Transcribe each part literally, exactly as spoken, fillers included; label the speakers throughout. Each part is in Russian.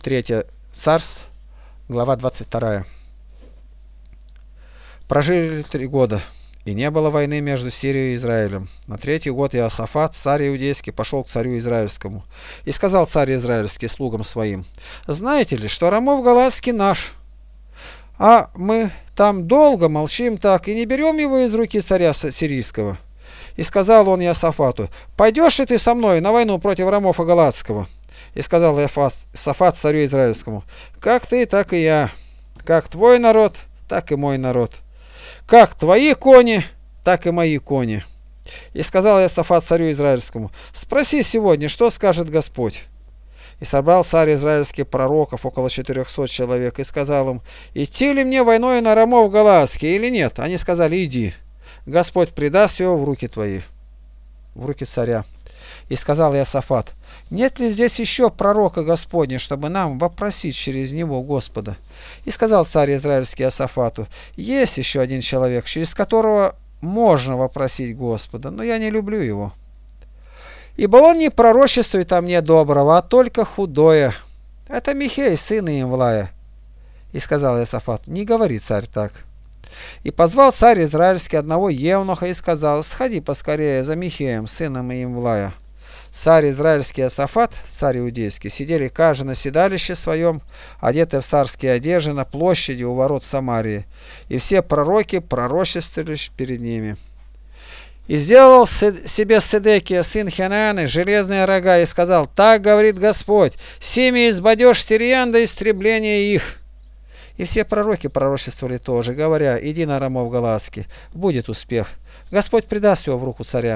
Speaker 1: Третье Царств, глава двадцать вторая. Прожили три года, и не было войны между Сирией и Израилем. На третий год Иосафат, царь иудейский, пошел к царю израильскому. И сказал царь израильский слугам своим: «Знаете ли, что Рамов Галаадский наш? А мы там долго молчим так, и не берем его из руки царя сирийского». И сказал он Иосафату: «Пойдешь ли ты со мной на войну против Рамофа Галаадского?» И сказал Иосафат царю израильскому: «Как ты, так и я. Как твой народ, так и мой народ. Как твои кони, так и мои кони». И сказал Иосафат царю израильскому: «Спроси сегодня, что скажет Господь». И собрал царь израильский пророков, около четырехсот человек, и сказал им: «Идти ли мне войной на Рамов Галаадский или нет?» Они сказали: «Иди, Господь предаст его в руки твои», в руки царя. И сказал Иосафат: «Нет ли здесь еще пророка Господня, чтобы нам вопросить через него Господа?» И сказал царь израильский Иосафату: «Есть еще один человек, через которого можно вопросить Господа, но я не люблю его. Ибо он не пророчествует о мне доброго, а только худое. Это Михей, сын Имлая». И сказал Иосафат: «Не говори, царь, так». И позвал царь израильский одного евнуха и сказал: «Сходи поскорее за Михеем, сыном Имлая». Царь израильский и Иосафат, царь иудейский, сидели каждый на седалище своем, одетые в царские одежды, на площади у ворот Самарии, и все пророки пророчествовали перед ними. И сделал себе Седекия, сын Хенааны, железные рога, и сказал: «Так говорит Господь: семи избадешь сириян до истребления их». И все пророки пророчествовали тоже, говоря: «Иди на Рамов Галаадский, будет успех. Господь предаст его в руку царя».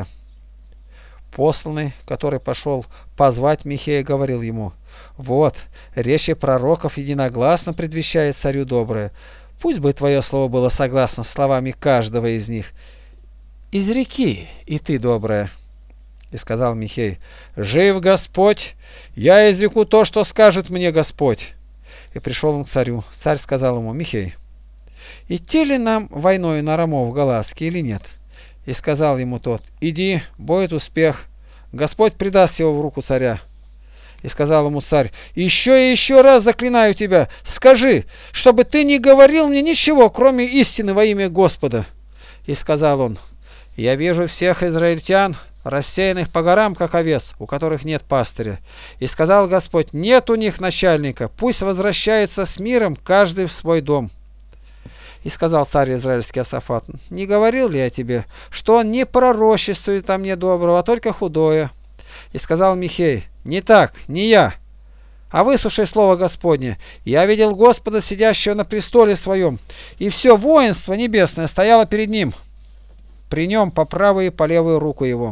Speaker 1: Посланный, который пошел позвать Михея, говорил ему: «Вот, речи пророков единогласно предвещает царю доброе. Пусть бы твое слово было согласно с словами каждого из них. Изреки и ты доброе». И сказал Михей: «Жив Господь, я изреку то, что скажет мне Господь». И пришел он к царю. Царь сказал ему: «Михей, идти ли нам войной на Рамов Галаадский или нет?» И сказал ему тот: «Иди, будет успех. Господь предаст его в руку царя». И сказал ему царь: «Еще и еще раз заклинаю тебя, скажи, чтобы ты не говорил мне ничего, кроме истины во имя Господа». И сказал он: «Я вижу всех израильтян, рассеянных по горам, как овец, у которых нет пастыря. И сказал Господь: нет у них начальника, пусть возвращается с миром каждый в свой дом». И сказал царь израильский Иосафат: «Не говорил ли я тебе, что он не пророчествует о мне доброго, а только худое?» И сказал Михей: «Не так, не я, а выслушай слово Господне. Я видел Господа, сидящего на престоле своем, и все воинство небесное стояло перед ним, при нем по правую и по левую руку его».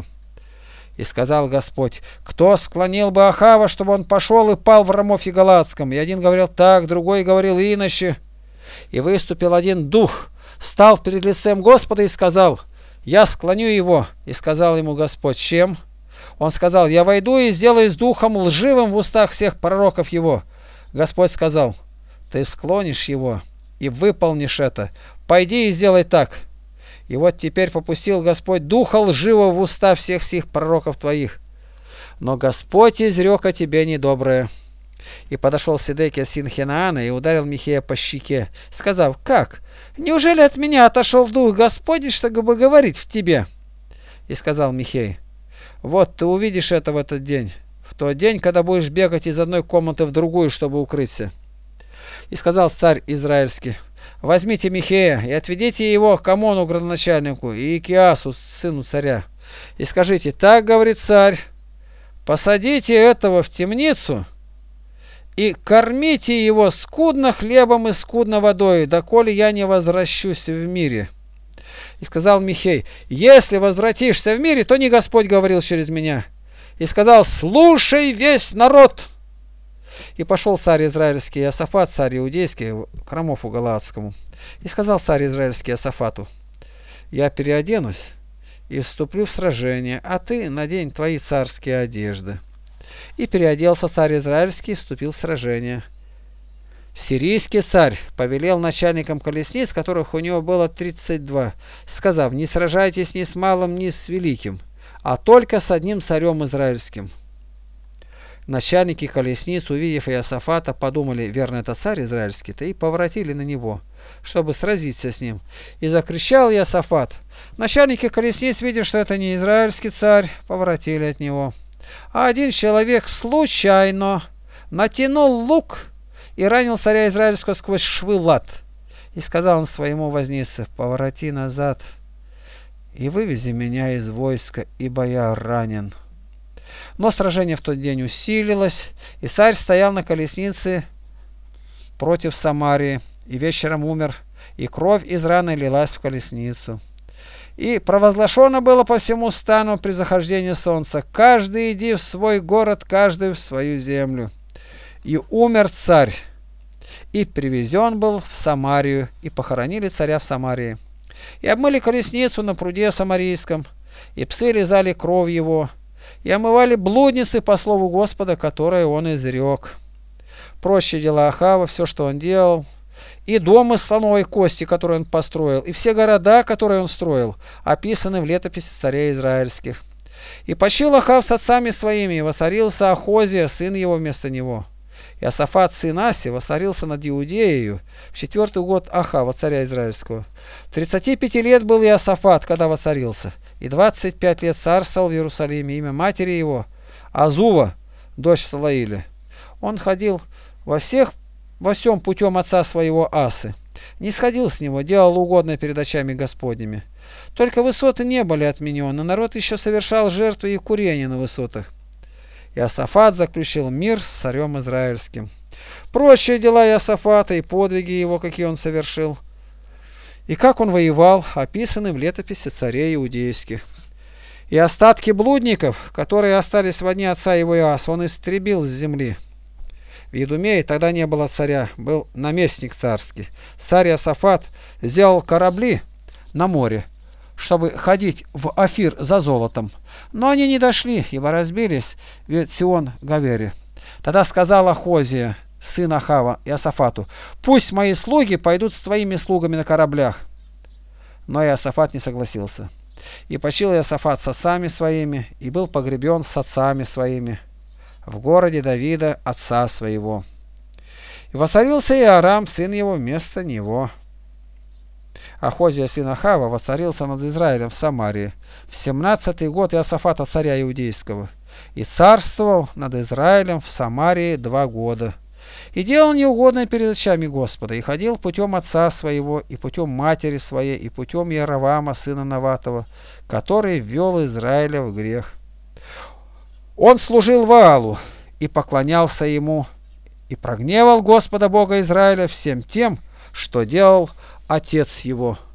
Speaker 1: И сказал Господь: «Кто склонил бы Ахава, чтобы он пошел и пал в Рамофе Галаадском?» И один говорил так, другой говорил иначе. И выступил один дух, стал перед лицем Господа и сказал: «Я склоню его». И сказал ему Господь: «Чем?» Он сказал: «Я войду и сделаю с духом лживым в устах всех пророков его». Господь сказал: «Ты склонишь его и выполнишь это. Пойди и сделай так». И вот теперь попустил Господь духа лживого в уста всех сих пророков твоих. Но Господь изрек о тебе недоброе». И подошел Седекия, сын Хенаана, и ударил Михея по щеке, сказав: «Как? Неужели от меня отошел дух Господень, чтобы говорить в тебе?» И сказал Михей: «Вот ты увидишь это в этот день, в тот день, когда будешь бегать из одной комнаты в другую, чтобы укрыться». И сказал царь израильский: «Возьмите Михея и отведите его к Амону градоначальнику и Икиасу, сыну царя, и скажите: так говорит царь, посадите этого в темницу и кормите его скудно хлебом и скудно водой, доколе я не возвращусь в мире». И сказал Михей: «Если возвратишься в мире, то не Господь говорил через меня». И сказал: «Слушай весь народ». И пошел царь израильский Иосафат, царь иудейский, к Рамофу Галаадскому. И сказал царь израильский Иосафату: «Я переоденусь и вступлю в сражение, а ты надень твои царские одежды». И переоделся царь израильский и вступил в сражение. Сирийский царь повелел начальникам колесниц, которых у него было тридцать два, сказав: «Не сражайтесь ни с малым, ни с великим, а только с одним царем израильским». Начальники колесниц, увидев Иосафата, подумали: верно, это царь израильский-то, и поворотили на него, чтобы сразиться с ним. И закричал Иосафат. Начальники колесниц, видя, что это не израильский царь, поворотили от него. А один человек случайно натянул лук и ранил царя израильского сквозь швы лад. И сказал он своему вознице: повороти назад и вывези меня из войска, ибо я ранен. Но сражение в тот день усилилось, и царь стоял на колеснице против Самарии, и вечером умер, и кровь из раны лилась в колесницу. И провозглашено было по всему стану при захождении солнца: каждый иди в свой город, каждый в свою землю. И умер царь, и привезен был в Самарию, и похоронили царя в Самарии. И обмыли колесницу на пруде Самарийском, и псы лизали кровь его, и омывали блудницы по слову Господа, которое он изрек. Проще дела Ахава, все, что он делал, и дом из слоновой кости, который он построил, и все города, которые он строил, описаны в летописи царей израильских. И почил Ахав с отцами своими, и воцарился Ахозия, сын его, вместо него. Иосафат, сын Аси, воцарился над Иудеей в четвертый год Ахава, царя израильского. Тридцати пяти лет был Иосафат, когда воцарился, и двадцать пять лет царствовал в Иерусалиме. Имя матери его Азува, дочь Салаиля. Он ходил во всех, во всем путем отца своего Асы, не сходил с него, делал угодное перед очами Господними. Только высоты не были отменены, народ еще совершал жертвы и курение на высотах. Иосафат заключил мир с царем израильским. Прочие дела Иосафата и подвиги его, какие он совершил, и как он воевал, описаны в летописи царей иудейских. И остатки блудников, которые остались во дне отца его Иоаса, он истребил с земли. В Едумее тогда не было царя, был наместник царский. Царь Иосафат сделал корабли на море, чтобы ходить в Офир за золотом. Но они не дошли, ибо разбились в Эцион-Гавере. Тогда сказал Ахозия, сын Ахава, Иосафату: пусть мои слуги пойдут с твоими слугами на кораблях. Но Иосафат не согласился. И почил Иосафат с отцами своими, и был погребен с отцами своими в городе Давида, отца своего. И воцарился Иорам, сын его, вместо него. Ахозия, сын Ахава, воцарился над Израилем в Самарии в семнадцатый год Иосафата, царя иудейского, и царствовал над Израилем в Самарии два года. И делал неугодное перед очами Господа, и ходил путем отца своего, и путем матери своей, и путем Яровама, сына Наватова, который ввел Израиля в грех. Он служил Ваалу и поклонялся ему, и прогневал Господа Бога Израиля всем тем, что делал отец его.